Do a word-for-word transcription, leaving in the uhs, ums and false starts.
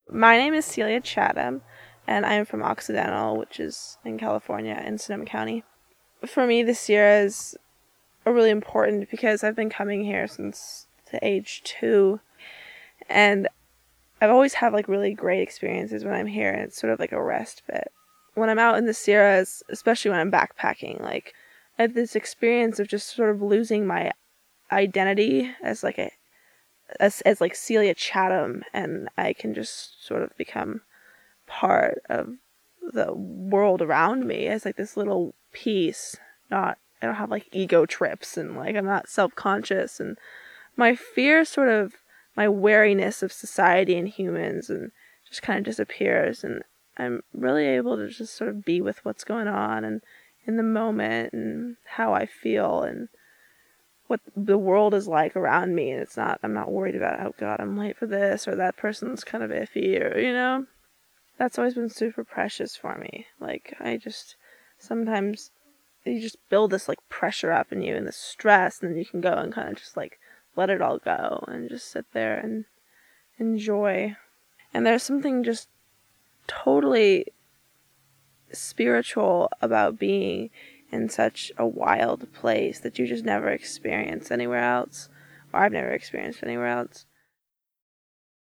My name is Celia Chatham, and I am from Occidental, which is in California, in Sonoma County. For me, this year is really important because I've been coming here since the age two, and I've always had like really great experiences when I'm here, and it's sort of like a respite. When I'm out in the Sierras, especially when I'm backpacking, like I have this experience of just sort of losing my identity as like a as, as like Celia Chatham, and I can just sort of become part of the world around me as like this little piece. Not I don't have like ego trips, and like I'm not self-conscious, and my fear sort of my wariness of society and humans and just kind of disappears, and I'm really able to just sort of be with what's going on and in the moment and how I feel and what the world is like around me. And it's not, I'm not worried about, oh God, I'm late for this, or that person's kind of iffy, or, you know, that's always been super precious for me. Like, I just, sometimes you just build this like pressure up in you and this stress, and then you can go and kind of just like let it all go and just sit there and enjoy. And there's something just totally spiritual about being in such a wild place that you just never experience anywhere else, or I've never experienced anywhere else.